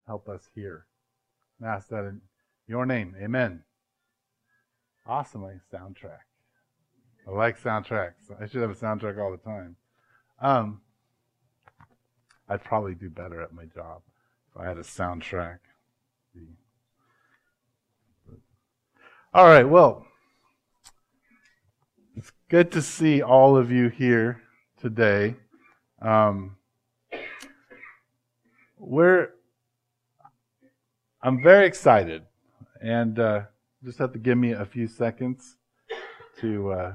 help us hear. And ask that in your name. Amen. Awesome, soundtrack. I like soundtracks. I should have a soundtrack all the time. I'd probably do better at my job if I had a soundtrack. All right, well, it's good to see all of you here today. I'm very excited, and just have to give me a few seconds to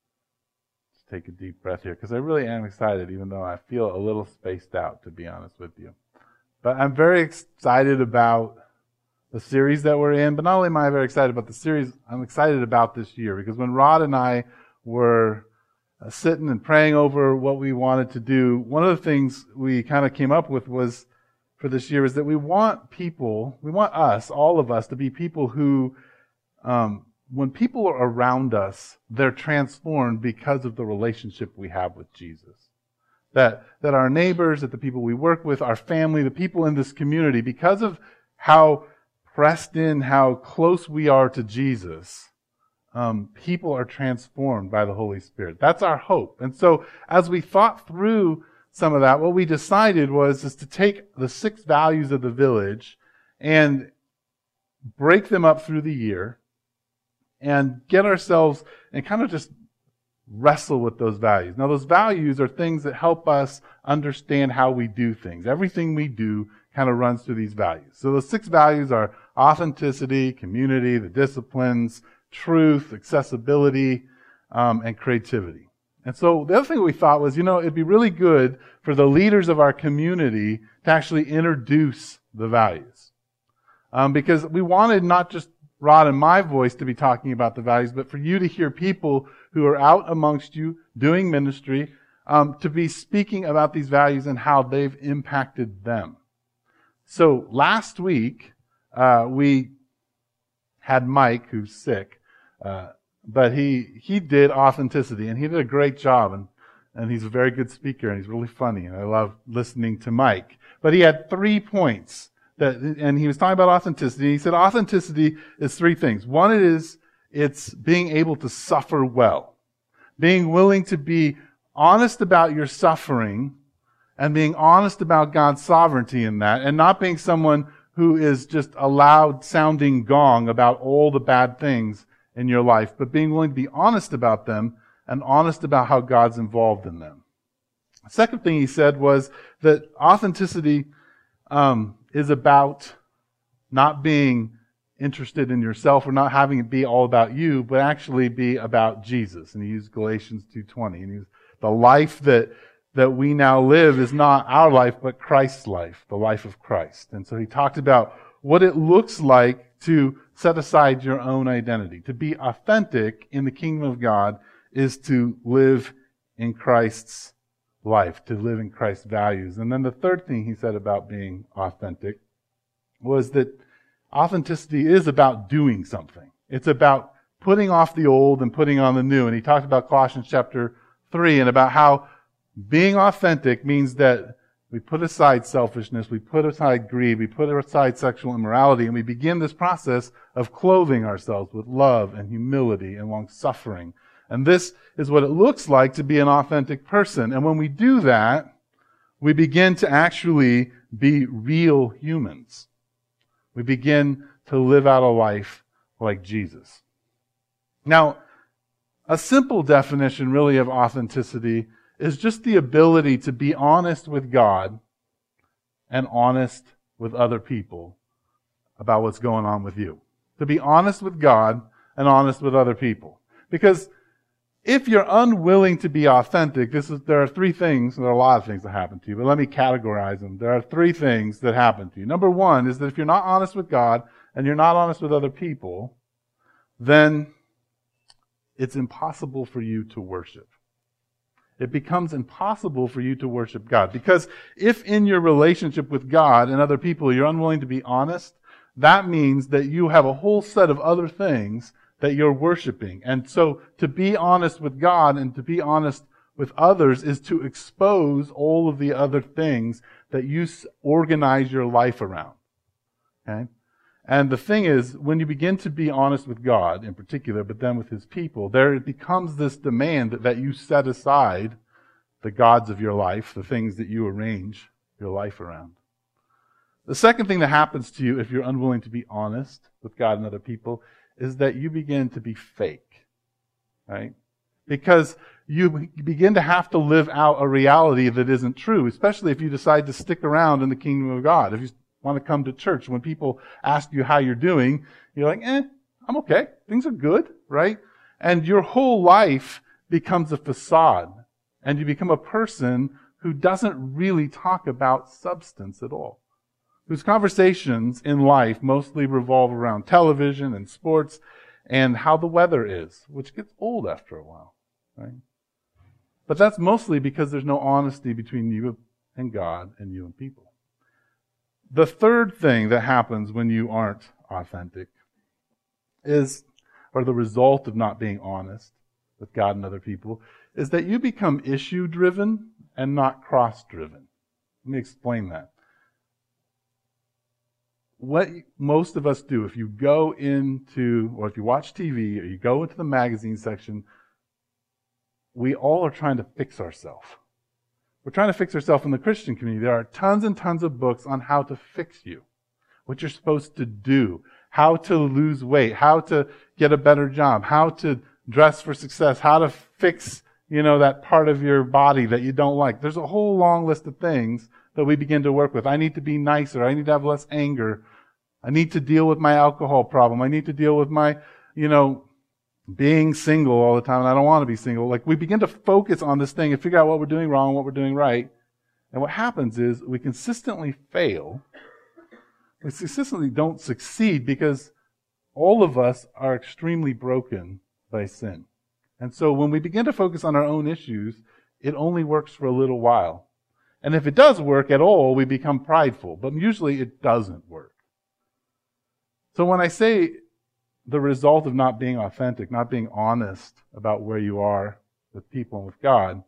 take a deep breath here, because I really am excited, even though I feel a little spaced out, to be honest with you. But I'm very excited about the series that we're in, but not only am I very excited about the series, I'm excited about this year, because when Rod and I were sitting and praying over what we wanted to do, one of the things we kind of came up with was, for this year, is that we want us, all of us, to be people who, when people are around us, they're transformed because of the relationship we have with Jesus. That our neighbors, that the people we work with, our family, the people in this community, because of how pressed in, how close we are to Jesus, people are transformed by the Holy Spirit. That's our hope. And so, as we thought through some of that, what we decided was to take the 6 values of the village and break them up through the year and get ourselves and kind of just wrestle with those values. Now, those values are things that help us understand how we do things. Everything we do kind of runs through these values. So the 6 values are authenticity, community, the disciplines, truth, accessibility, and creativity. And so the other thing we thought was, it'd be really good for the leaders of our community to actually introduce the values. Because we wanted not just Rod and my voice to be talking about the values, but for you to hear people who are out amongst you doing ministry, to be speaking about these values and how they've impacted them. So last week, we had Mike, who's sick, but he did authenticity, and he did a great job, and he's a very good speaker, and he's really funny, and I love listening to Mike. But he had 3 points. And he was talking about authenticity. He said authenticity is 3 things. One is it's being able to suffer well. Being willing to be honest about your suffering and being honest about God's sovereignty in that, and not being someone who is just a loud sounding gong about all the bad things in your life, but being willing to be honest about them and honest about how God's involved in them. The second thing he said was that authenticity is about not being interested in yourself or not having it be all about you, but actually be about Jesus. And he used Galatians 2:20. And the life that we now live is not our life, but Christ's life, the life of Christ. And so he talked about what it looks like to set aside your own identity. To be authentic in the kingdom of God is to live in Christ's life, to live in Christ's values. And then the third thing he said about being authentic was that authenticity is about doing something. It's about putting off the old and putting on the new. And he talked about Colossians chapter 3 and about how being authentic means that we put aside selfishness, we put aside greed, we put aside sexual immorality, and we begin this process of clothing ourselves with love and humility and long-suffering. And this is what it looks like to be an authentic person. And when we do that, we begin to actually be real humans. We begin to live out a life like Jesus. Now, a simple definition really of authenticity is just the ability to be honest with God and honest with other people about what's going on with you. To be honest with God and honest with other people. Because if you're unwilling to be authentic, there are 3 things, there are a lot of things that happen to you, but let me categorize them. There are 3 things that happen to you. Number 1 is that if you're not honest with God and you're not honest with other people, then it's impossible for you to worship. It becomes impossible for you to worship God. Because if in your relationship with God and other people you're unwilling to be honest, that means that you have a whole set of other things that you're worshiping. And so to be honest with God and to be honest with others is to expose all of the other things that you organize your life around. Okay? And the thing is, when you begin to be honest with God in particular, but then with his people, there becomes this demand that you set aside the gods of your life, the things that you arrange your life around. The second thing that happens to you if you're unwilling to be honest with God and other people is that you begin to be fake. Right? Because you begin to have to live out a reality that isn't true, especially if you decide to stick around in the kingdom of God. If you want to come to church, when people ask you how you're doing, you're like, I'm okay. Things are good, right? And your whole life becomes a facade. And you become a person who doesn't really talk about substance at all. Whose conversations in life mostly revolve around television and sports and how the weather is, which gets old after a while, right? But that's mostly because there's no honesty between you and God and you and people. The third thing that happens when you aren't authentic or the result of not being honest with God and other people, is that you become issue-driven and not cross-driven. Let me explain that. What most of us do, if you go into, or if you watch TV, or you go into the magazine section, we all are trying to fix ourselves. We're trying to fix ourselves in the Christian community. There are tons and tons of books on how to fix you, what you're supposed to do, how to lose weight, how to get a better job, how to dress for success, how to fix, that part of your body that you don't like. There's a whole long list of things that we begin to work with. I need to be nicer. I need to have less anger. I need to deal with my alcohol problem. I need to deal with my, being single all the time, and I don't want to be single. Like, we begin to focus on this thing and figure out what we're doing wrong and what we're doing right. And what happens is we consistently fail. We consistently don't succeed because all of us are extremely broken by sin. And so when we begin to focus on our own issues, it only works for a little while. And if it does work at all, we become prideful. But usually it doesn't work. So when I say the result of not being authentic, not being honest about where you are with people and with God,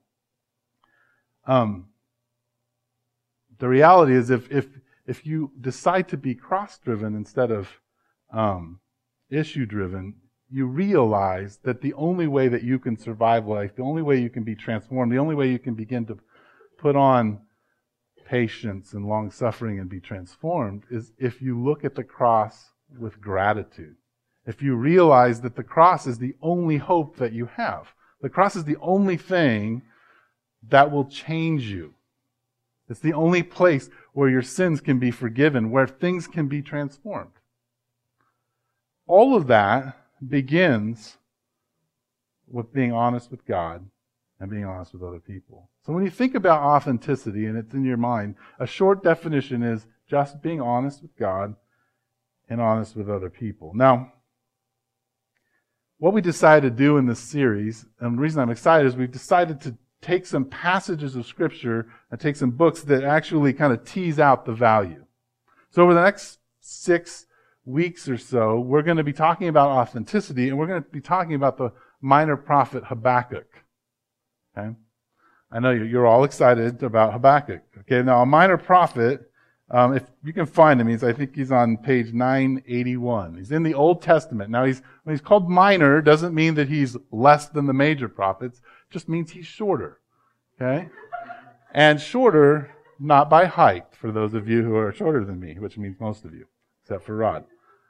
the reality is if you decide to be cross-driven instead of issue-driven, you realize that the only way that you can survive life, the only way you can be transformed, the only way you can begin to put on patience and long-suffering and be transformed is if you look at the cross with gratitude. If you realize that the cross is the only hope that you have. The cross is the only thing that will change you. It's the only place where your sins can be forgiven, where things can be transformed. All of that begins with being honest with God and being honest with other people. So when you think about authenticity and it's in your mind, a short definition is just being honest with God and honest with other people. Now, what we decided to do in this series, and the reason I'm excited is we've decided to take some passages of Scripture and take some books that actually kind of tease out the value. So over the next 6 weeks or so, we're going to be talking about authenticity, and we're going to be talking about the minor prophet Habakkuk. Okay? I know you're all excited about Habakkuk. Okay, now a minor prophet, if you can find him, I think he's on page 981. He's in the Old Testament. Now, when he's called minor, doesn't mean that he's less than the major prophets. It just means he's shorter. Okay? And shorter, not by height, for those of you who are shorter than me, which means most of you, except for Rod.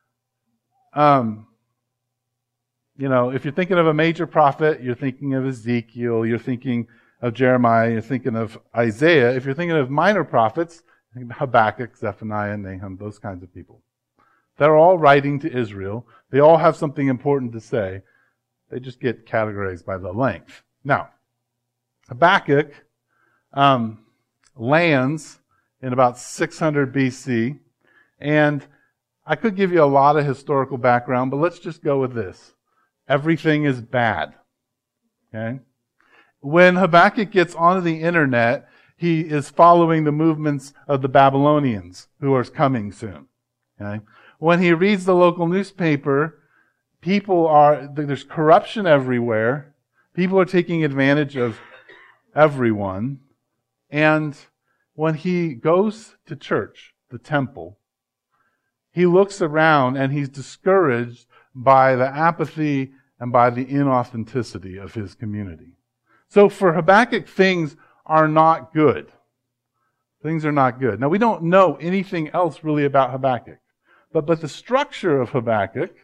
If you're thinking of a major prophet, you're thinking of Ezekiel, you're thinking of Jeremiah, you're thinking of Isaiah. If you're thinking of minor prophets, Habakkuk, Zephaniah, Nahum, those kinds of people. They're all writing to Israel. They all have something important to say. They just get categorized by the length. Now, Habakkuk lands in about 600 BC, and I could give you a lot of historical background, but let's just go with this. Everything is bad. Okay? When Habakkuk gets onto the internet, he is following the movements of the Babylonians who are coming soon. Okay? When he reads the local newspaper, there's corruption everywhere. People are taking advantage of everyone. And when he goes to church, the temple, he looks around and he's discouraged by the apathy and by the inauthenticity of his community. So for Habakkuk, things are not good. Things are not good. Now, we don't know anything else really about Habakkuk. But the structure of Habakkuk,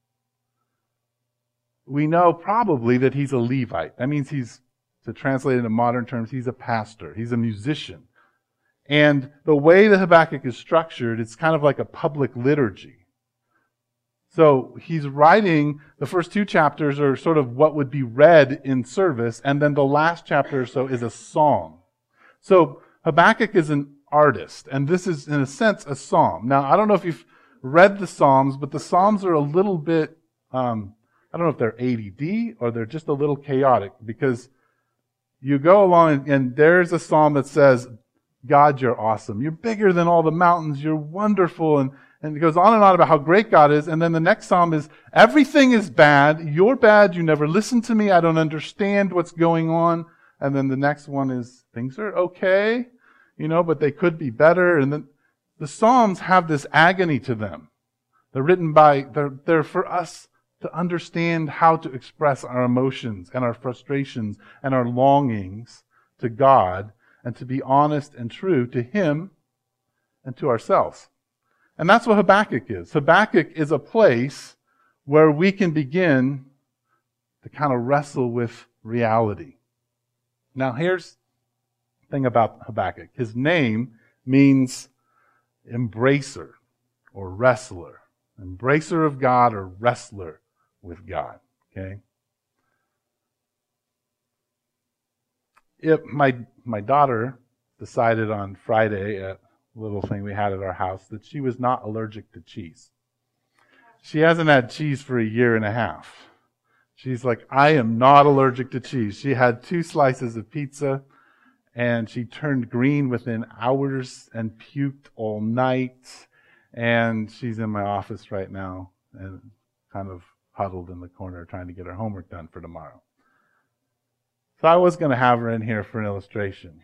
we know probably that he's a Levite. That means he's, to translate into modern terms, he's a pastor. He's a musician. And the way that Habakkuk is structured, it's kind of like a public liturgy. So he's writing, the first 2 chapters are sort of what would be read in service, and then the last chapter or so is a song. So Habakkuk is an artist, and this is, in a sense, a psalm. Now, I don't know if you've read the Psalms, but the Psalms are a little bit, I don't know if they're ADD or they're just a little chaotic, because you go along and there's a psalm that says, God, you're awesome. You're bigger than all the mountains. You're wonderful. And it goes on and on about how great God is. And then the next psalm is, everything is bad. You're bad. You never listen to me. I don't understand what's going on. And then the next one is, things are okay, but they could be better. And then the Psalms have this agony to them. They're written they're for us to understand how to express our emotions and our frustrations and our longings to God, and to be honest and true to Him and to ourselves. And that's what Habakkuk is. Habakkuk is a place where we can begin to kind of wrestle with reality. Now, here's the thing about Habakkuk. His name means embracer or wrestler. Embracer of God or wrestler with God. Okay? My daughter decided on Friday, a little thing we had at our house, that she was not allergic to cheese. She hasn't had cheese for 1.5 years. She's like, I am not allergic to cheese. She had 2 slices of pizza, and she turned green within hours and puked all night. And she's in my office right now and kind of huddled in the corner trying to get her homework done for tomorrow. So I was going to have her in here for an illustration,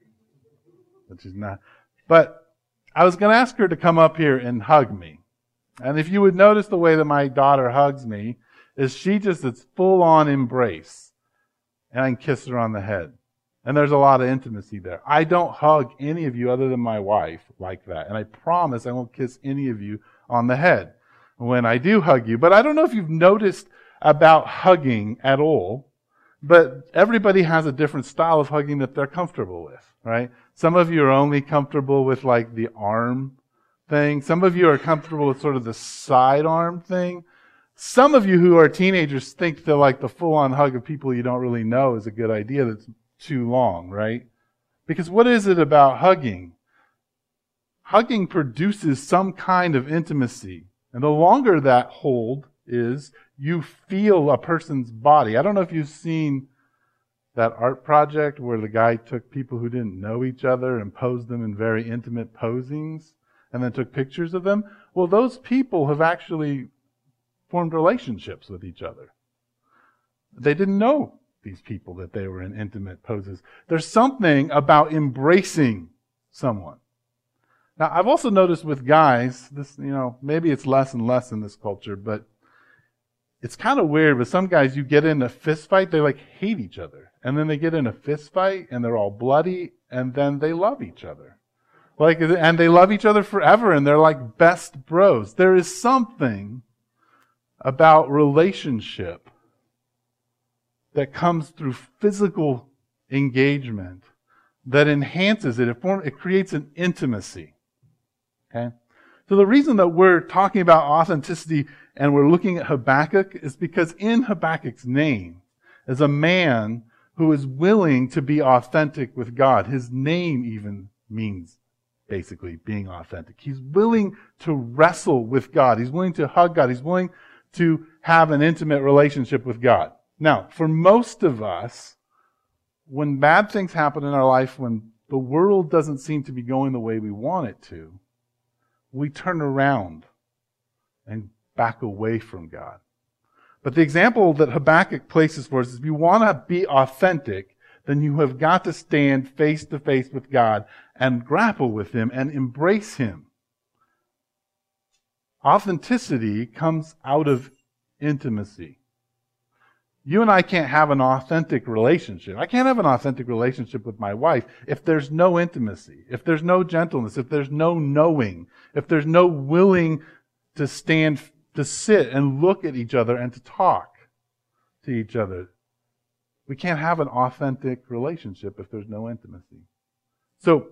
but she's not. But I was going to ask her to come up here and hug me. And if you would notice the way that my daughter hugs me, is she just, it's full-on embrace. And I can kiss her on the head. And there's a lot of intimacy there. I don't hug any of you other than my wife like that. And I promise I won't kiss any of you on the head when I do hug you. But I don't know if you've noticed about hugging at all, but everybody has a different style of hugging that they're comfortable with, right? Some of you are only comfortable with like the arm thing. Some of you are comfortable with sort of the side arm thing. Some of you who are teenagers think that like the full-on hug of people you don't really know is a good idea. That's too long, right? Because what is it about hugging? Hugging produces some kind of intimacy. And the longer that hold is, you feel a person's body. I don't know if you've seen that art project where the guy took people who didn't know each other and posed them in very intimate posings and then took pictures of them. Well, those people have actually formed relationships with each other. They didn't know these people that they were in intimate poses. There's something about embracing someone. Now, I've also noticed with guys, this, maybe it's less and less in this culture, but it's kind of weird. With some guys, you get in a fist fight, they like hate each other. And then they get in a fist fight and they're all bloody, and then they love each other. And they love each other forever, and they're like best bros. There is something about relationship that comes through physical engagement that enhances it. It creates an intimacy. Okay? So the reason that we're talking about authenticity and we're looking at Habakkuk is because in Habakkuk's name is a man who is willing to be authentic with God. His name even means basically being authentic. He's willing to wrestle with God. He's willing to hug God. He's willing to have an intimate relationship with God. Now, for most of us, when bad things happen in our life, when the world doesn't seem to be going the way we want it to, we turn around and back away from God. But the example that Habakkuk places for us is if you want to be authentic, then you have got to stand face to face with God and grapple with Him and embrace Him. Authenticity comes out of intimacy. You and I can't have an authentic relationship. I can't have an authentic relationship with my wife if there's no intimacy, if there's no gentleness, if there's no knowing, if there's no willing to stand, to sit and look at each other and to talk to each other. We can't have an authentic relationship if there's no intimacy. So,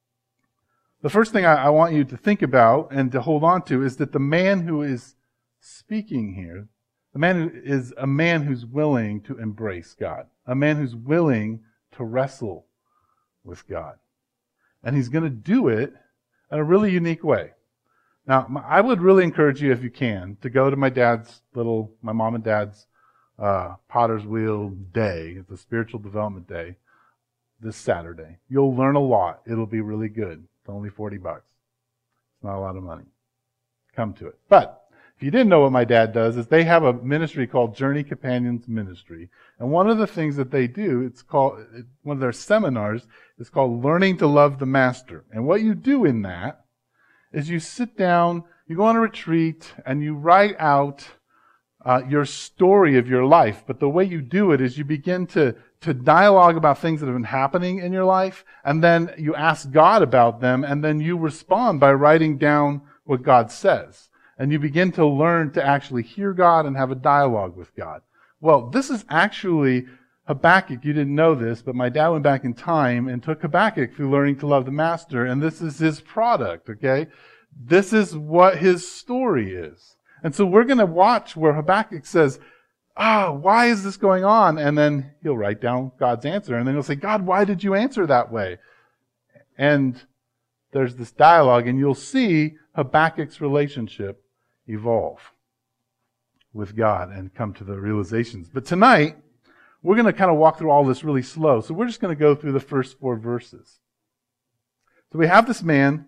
the first thing I want you to think about and to hold on to is that the man who is speaking here, the man who is a man who's willing to embrace God, a man who's willing to wrestle with God. And he's going to do it in a really unique way. Now, I would really encourage you, if you can, to go to my mom and dad's Potter's Wheel Day. It's a spiritual development day this Saturday. You'll learn a lot. It'll be really good. It's only $40. It's not a lot of money. Come to it. But if you didn't know what my dad does, is they have a ministry called Journey Companions Ministry. And one of the things that they do, one of their seminars is called Learning to Love the Master. And what you do in that is you sit down, you go on a retreat, and you write out your story of your life. But the way you do it is you begin to dialogue about things that have been happening in your life, and then you ask God about them, and then you respond by writing down what God says. And you begin to learn to actually hear God and have a dialogue with God. Well, this is actually Habakkuk. You didn't know this, but my dad went back in time and took Habakkuk through Learning to Love the Master, and this is his product, okay? This is what his story is. And so we're going to watch where Habakkuk says, why is this going on? And then he'll write down God's answer, and then he'll say, God, why did you answer that way? And there's this dialogue, and you'll see Habakkuk's relationship evolve with God and come to the realizations. But tonight, we're going to kind of walk through all this really slow. So we're just going to go through the first 4 verses. So we have this man,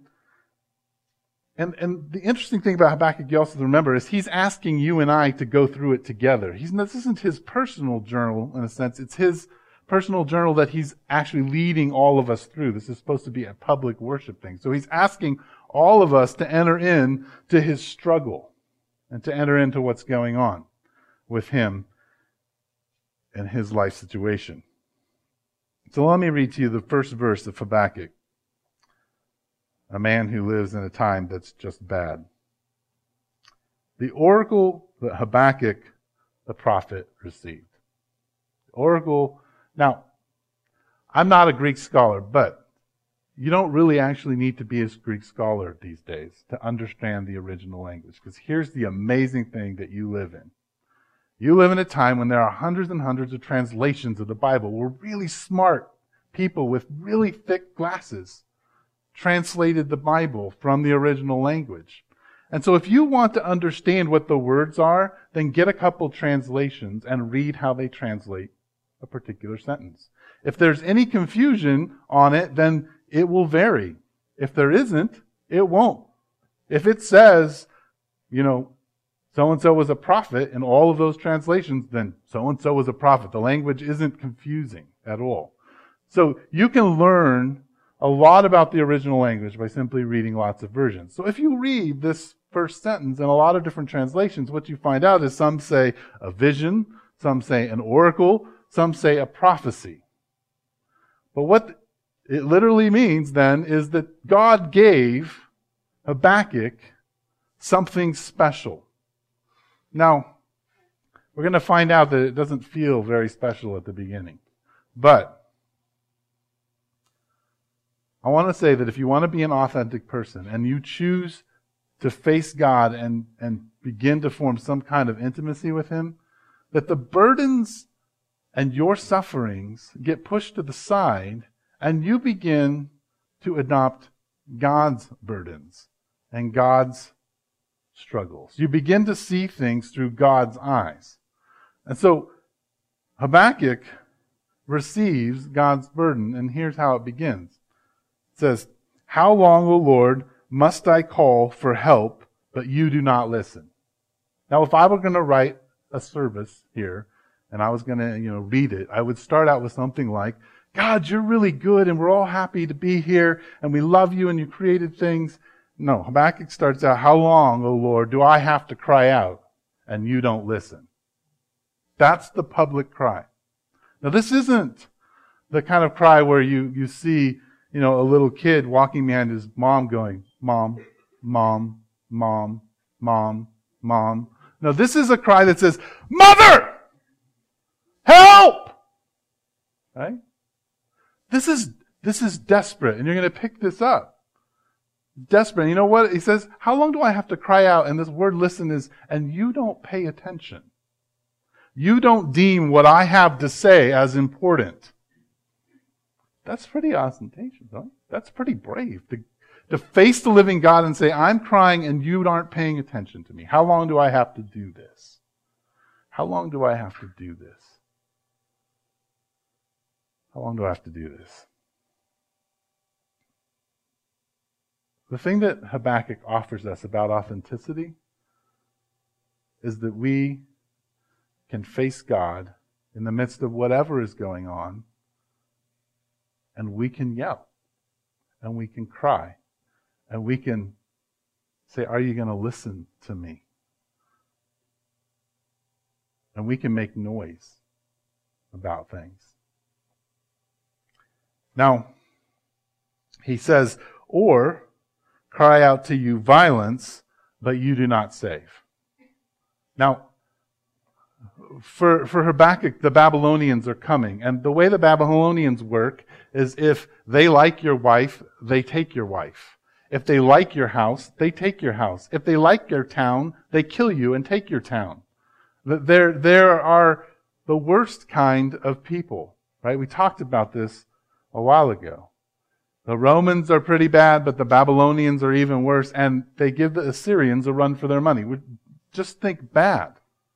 and the interesting thing about Habakkuk you also have to remember is he's asking you and I to go through it together. This isn't his personal journal in a sense. It's his personal journal that he's actually leading all of us through. This is supposed to be a public worship thing. So he's asking all of us to enter in to his struggle and to enter into what's going on with him and his life situation. So let me read to you the first verse of Habakkuk. A man who lives in a time that's just bad. The oracle that Habakkuk the prophet received. Oracle. Now, I'm not a Greek scholar, but you don't really actually need to be a Greek scholar these days to understand the original language. Because here's the amazing thing that you live in. You live in a time when there are hundreds and hundreds of translations of the Bible where really smart people with really thick glasses translated the Bible from the original language. And so if you want to understand what the words are, then get a couple translations and read how they translate a particular sentence. If there's any confusion on it, then it will vary. If there isn't, it won't. If it says, so-and-so was a prophet in all of those translations, then so-and-so was a prophet. The language isn't confusing at all. So you can learn a lot about the original language by simply reading lots of versions. So if you read this first sentence in a lot of different translations, what you find out is some say a vision, some say an oracle, some say a prophecy. But what it literally means then is that God gave Habakkuk something special. Now, we're going to find out that it doesn't feel very special at the beginning. But I want to say that if you want to be an authentic person and you choose to face God and begin to form some kind of intimacy with Him, that the burdens and your sufferings get pushed to the side and you begin to adopt God's burdens and God's struggles. You begin to see things through God's eyes. And so Habakkuk receives God's burden, and here's how it begins. It says, "How long, O Lord, must I call for help, but you do not listen?" Now, if I were going to write a service here, and I was going to, read it, I would start out with something like, "God, you're really good, and we're all happy to be here, and we love you, and you created things. No, Habakkuk starts out, how long, O Lord, do I have to cry out and you don't listen? That's the public cry. Now this isn't the kind of cry where you see, a little kid walking behind his mom going, Mom, Mom, Mom, Mom, Mom. No, this is a cry that says, Mother! Help! Right? This is desperate, and you're going to pick this up. Desperate. You know what? He says, how long do I have to cry out? And this word listen is, and you don't pay attention. You don't deem what I have to say as important. That's pretty ostentatious, huh? That's pretty brave. To face the living God and say, I'm crying and you aren't paying attention to me. How long do I have to do this? How long do I have to do this? How long do I have to do this? The thing that Habakkuk offers us about authenticity is that we can face God in the midst of whatever is going on, and we can yell, and we can cry, and we can say, are you going to listen to me? And we can make noise about things. Now, he says, or cry out to you violence, but you do not save. Now, for Habakkuk, the Babylonians are coming. And the way the Babylonians work is if they like your wife, they take your wife. If they like your house, they take your house. If they like your town, they kill you and take your town. There are the worst kind of people, right? We talked about this a while ago. The Romans are pretty bad, but the Babylonians are even worse, and they give the Assyrians a run for their money. Just think bad.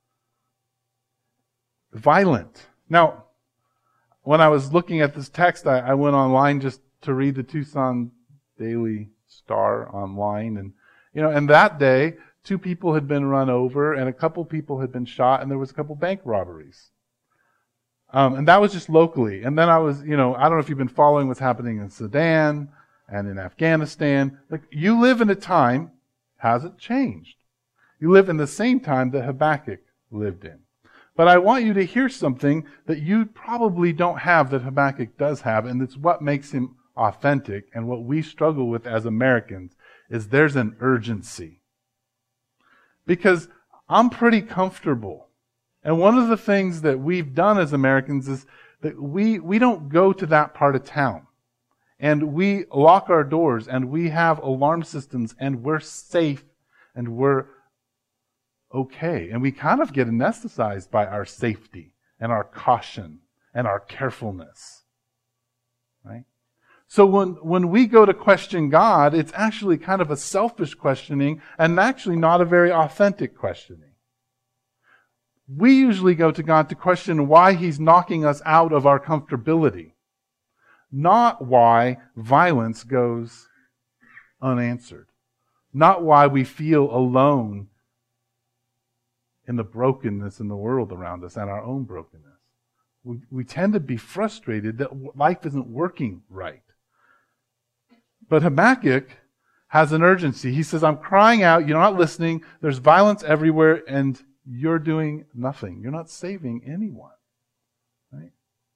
Violent. Now, when I was looking at this text, I went online just to read the Tucson Daily Star online, and that day, 2 people had been run over, and a couple people had been shot, and there was a couple bank robberies. And that was just locally. And then I was, I don't know if you've been following what's happening in Sudan and in Afghanistan. Like, you live in a time, hasn't changed. You live in the same time that Habakkuk lived in. But I want you to hear something that you probably don't have that Habakkuk does have, and it's what makes him authentic, and what we struggle with as Americans is there's an urgency. Because I'm pretty comfortable. And one of the things that we've done as Americans is that we don't go to that part of town. And we lock our doors, and we have alarm systems, and we're safe, and we're okay. And we kind of get anesthetized by our safety and our caution and our carefulness. Right? So when we go to question God, it's actually kind of a selfish questioning and actually not a very authentic questioning. We usually go to God to question why He's knocking us out of our comfortability, not why violence goes unanswered, not why we feel alone in the brokenness in the world around us and our own brokenness. We tend to be frustrated that life isn't working right. But Habakkuk has an urgency. He says, I'm crying out, you're not listening, there's violence everywhere, and you're doing nothing. You're not saving anyone. Right?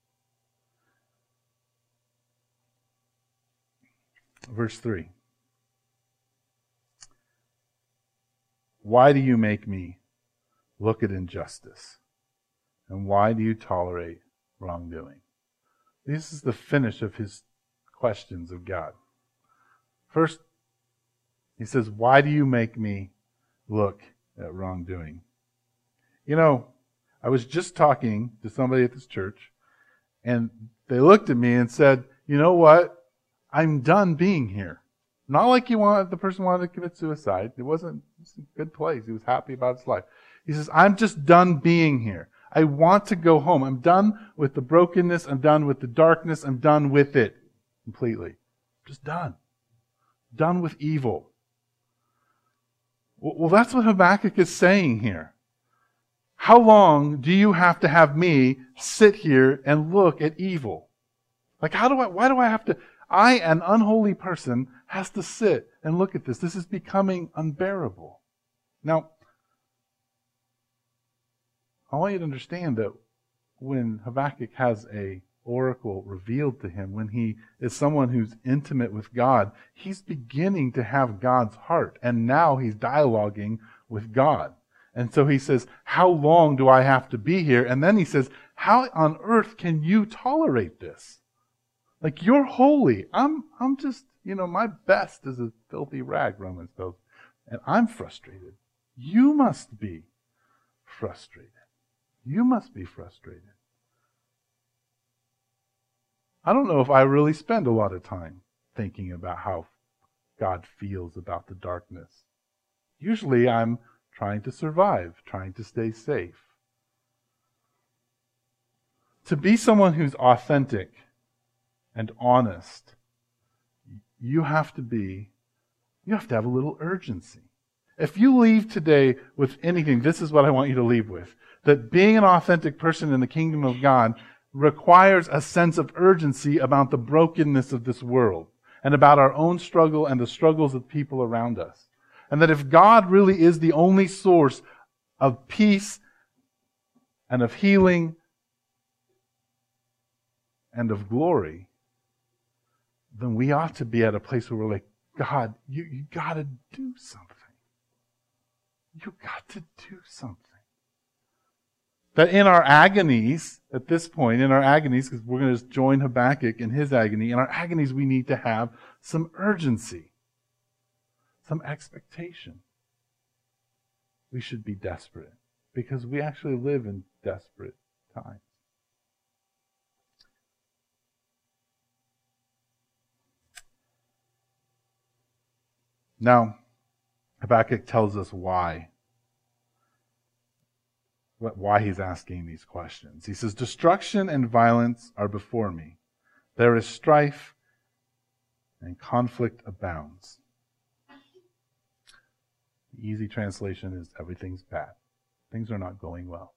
Verse 3. Why do you make me look at injustice? And why do you tolerate wrongdoing? This is the finish of his questions of God. First, he says, why do you make me look at wrongdoing? I was just talking to somebody at this church, and they looked at me and said, you know what? I'm done being here. Not like the person wanted to commit suicide. It was a good place. He was happy about his life. He says, I'm just done being here. I want to go home. I'm done with the brokenness. I'm done with the darkness. I'm done with it completely. Just done. Done with evil. Well, that's what Habakkuk is saying here. How long do you have to have me sit here and look at evil? Like, why do I have to? I, an unholy person, has to sit and look at this. This is becoming unbearable. Now, I want you to understand that when Habakkuk has a oracle revealed to him, when he is someone who's intimate with God, he's beginning to have God's heart. And now he's dialoguing with God. And so he says, how long do I have to be here? And then he says, how on earth can you tolerate this? Like, you're holy. I'm just, my best is a filthy rag, Romans tells. And I'm frustrated. You must be frustrated. You must be frustrated. I don't know if I really spend a lot of time thinking about how God feels about the darkness. Usually I'm trying to survive, trying to stay safe. To be someone who's authentic and honest, you have to have a little urgency. If you leave today with anything, this is what I want you to leave with. That being an authentic person in the kingdom of God requires a sense of urgency about the brokenness of this world and about our own struggle and the struggles of people around us. And that if God really is the only source of peace and of healing and of glory, then we ought to be at a place where we're like, God, you got to do something. You got to do something. That in our agonies, at this point, because we're going to join Habakkuk in his agony, in our agonies we need to have some urgency, some expectation. We should be desperate, because we actually live in desperate times. Now, Habakkuk tells us why he's asking these questions. He says, destruction and violence are before me. There is strife and conflict abounds. The easy translation is everything's bad. Things are not going well.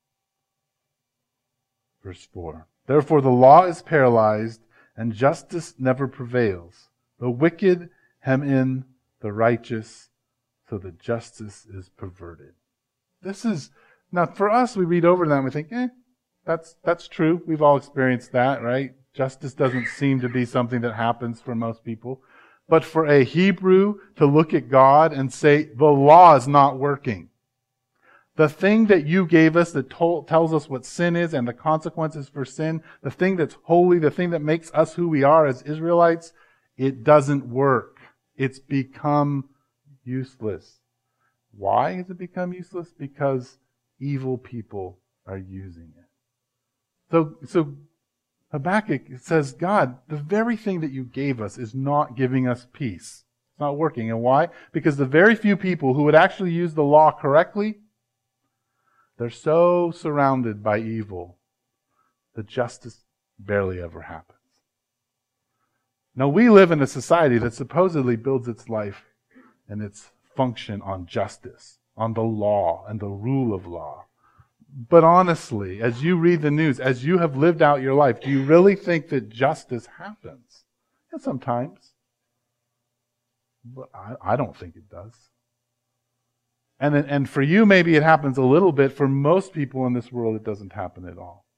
Verse 4. Therefore the law is paralyzed and justice never prevails. The wicked hem in the righteous, so that justice is perverted. Now for us, we read over that and we think, that's true. We've all experienced that, right? Justice doesn't seem to be something that happens for most people. But for a Hebrew to look at God and say, the law is not working. The thing that you gave us that tells us what sin is and the consequences for sin, the thing that's holy, the thing that makes us who we are as Israelites, it doesn't work. It's become useless. Why has it become useless? Because evil people are using it. So Habakkuk says, God, the very thing that you gave us is not giving us peace. It's not working. And why? Because the very few people who would actually use the law correctly, they're so surrounded by evil that justice barely ever happens. Now, we live in a society that supposedly builds its life and its function on justice, on the law and the rule of law. But honestly, as you read the news, as you have lived out your life, do you really think that justice happens? And sometimes. But I don't think it does. And for you, maybe it happens a little bit. For most people in this world, it doesn't happen at all.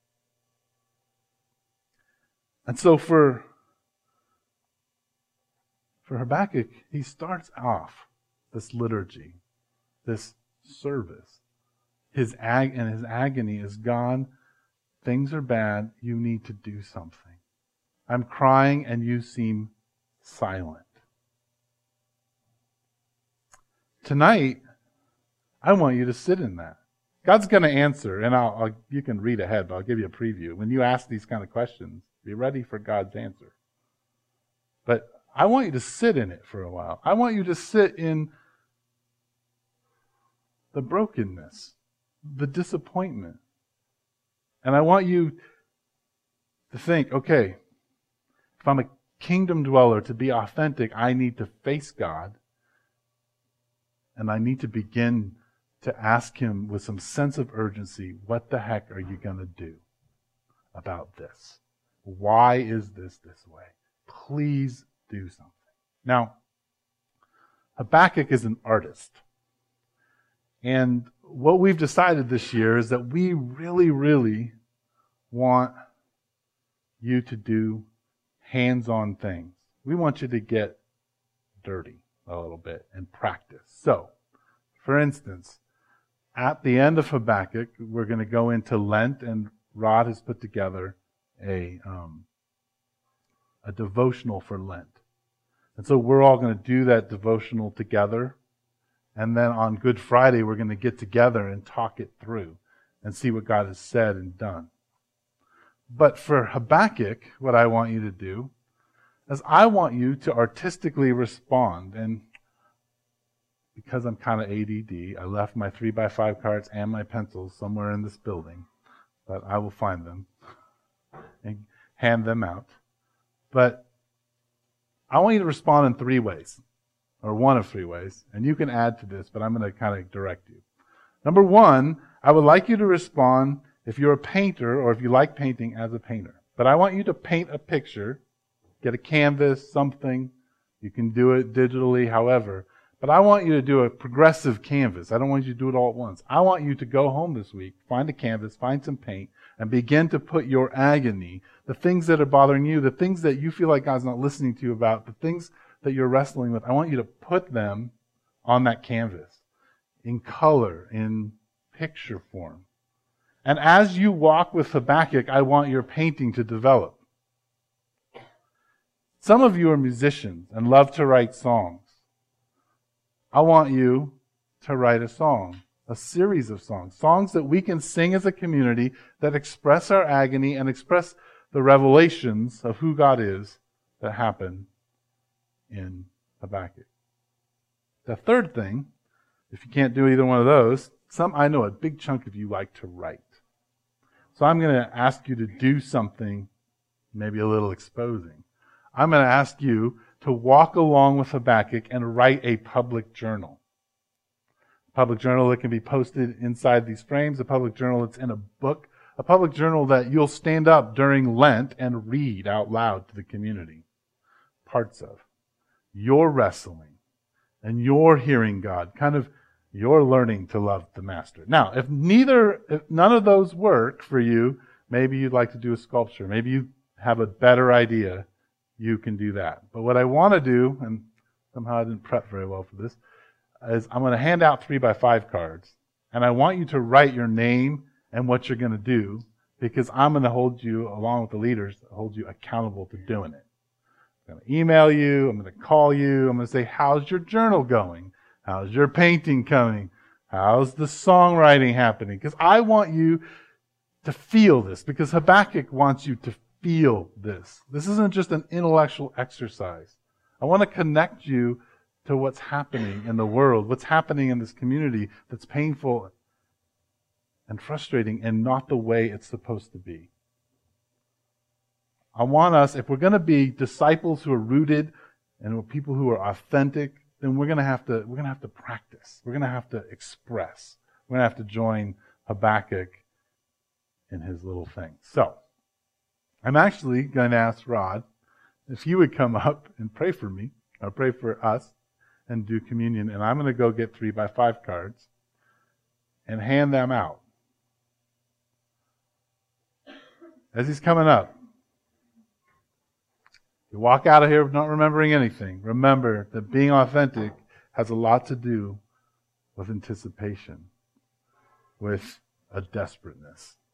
And so for Habakkuk, he starts off this liturgy, this service. His agony is gone. Things are bad. You need to do something. I'm crying and you seem silent. Tonight, I want you to sit in that. God's going to answer, and you can read ahead, but I'll give you a preview. When you ask these kind of questions, be ready for God's answer. But I want you to sit in it for a while. I want you to sit in the brokenness, the disappointment. And I want you to think, okay, if I'm a kingdom dweller, to be authentic, I need to face God. And I need to begin to ask Him with some sense of urgency, what the heck are you going to do about this? Why is this way? Please do something. Now, Habakkuk is an artist. And what we've decided this year is that we really, really want you to do hands-on things. We want you to get dirty a little bit and practice. So, for instance, at the end of Habakkuk, we're going to go into Lent, and Rod has put together a devotional for Lent. And so we're all going to do that devotional together. And then on Good Friday, we're going to get together and talk it through and see what God has said and done. But for Habakkuk, what I want you to do is I want you to artistically respond. And because I'm kind of ADD, I left my 3x5 cards and my pencils somewhere in this building. But I will find them and hand them out. But I want you to respond in 3 ways, or one of 3 ways, and you can add to this, but I'm going to kind of direct you. Number 1, I would like you to respond if you're a painter or if you like painting as a painter. But I want you to paint a picture, get a canvas, something. You can do it digitally, however. But I want you to do a progressive canvas. I don't want you to do it all at once. I want you to go home this week, find a canvas, find some paint, and begin to put your agony, the things that are bothering you, the things that you feel like God's not listening to you about, the things that you're wrestling with, I want you to put them on that canvas in color, in picture form. And as you walk with Habakkuk, I want your painting to develop. Some of you are musicians and love to write songs. I want you to write a song, a series of songs that we can sing as a community that express our agony and express the revelations of who God is that happen in Habakkuk. The third thing, if you can't do either one of those, I know a big chunk of you like to write. So I'm going to ask you to do something maybe a little exposing. I'm going to ask you to walk along with Habakkuk and write a public journal. A public journal that can be posted inside these frames, a public journal that's in a book, a public journal that you'll stand up during Lent and read out loud to the community. Parts of. You're wrestling and you're hearing God. Kind of you're learning to love the Master. Now, if none of those work for you, maybe you'd like to do a sculpture. Maybe you have a better idea. You can do that. But what I want to do, and somehow I didn't prep very well for this, is I'm going to hand out 3x5 cards. And I want you to write your name and what you're going to do, because I'm going to hold you, along with the leaders, hold you accountable to doing it. I'm going to email you. I'm going to call you. I'm going to say, how's your journal going? How's your painting coming? How's the songwriting happening? Because I want you to feel this, because Habakkuk wants you to feel this. This isn't just an intellectual exercise. I want to connect you to what's happening in the world, what's happening in this community that's painful and frustrating and not the way it's supposed to be. I want us, if we're going to be disciples who are rooted and people who are authentic, then we're going to have to practice. We're going to have to express. We're going to have to join Habakkuk in his little thing. So, I'm actually going to ask Rod if he would come up and pray for me, or pray for us, and do communion. And I'm going to go get 3x5 cards and hand them out. As he's coming up, you walk out of here not remembering anything. Remember that being authentic has a lot to do with anticipation, with a desperateness.